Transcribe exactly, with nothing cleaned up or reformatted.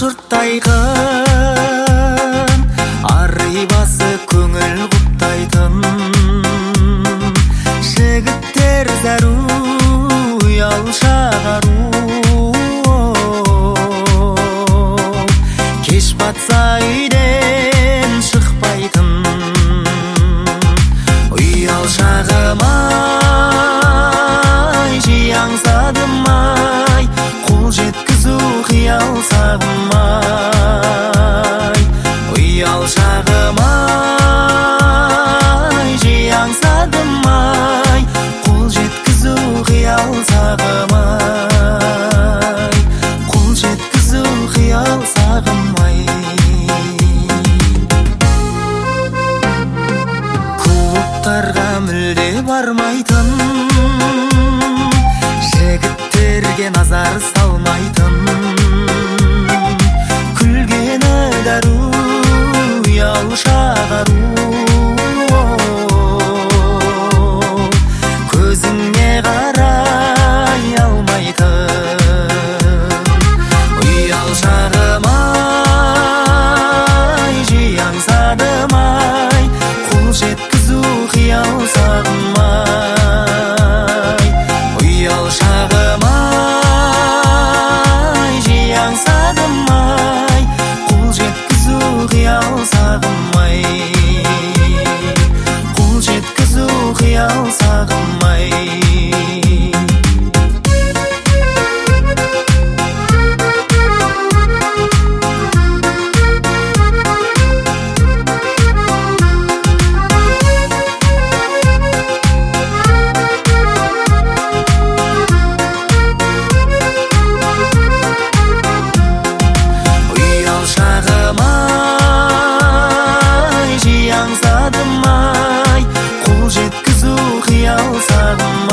жұрттайғын арый басып көңіл құптайтын жігіттер зәру ұял шағару кеш батса үйден шықпайтын ұял шағымай жиі аңсадым-ай қол жеткізу қиял сағым-ай ұял шағымай жиі аңсадым-ай қол жеткізу қиял сағым-ай қол жеткізу қиял сағым-ай клубтарға мүлде бармайтын жігіттерге назар салмайтын күлгені дәру ұял шағару көзіңе қарай алмайтын ұял шағым-ай жиі аңсадым-ай қол жеткізу қиял сағым-ай ұял шағым-ай жиі аңсадым-ай қол жеткізу қиял сағым-ай қол жеткізу қиял сағым-ай аңсадым-ай қол жеткізу қиял сағым-ай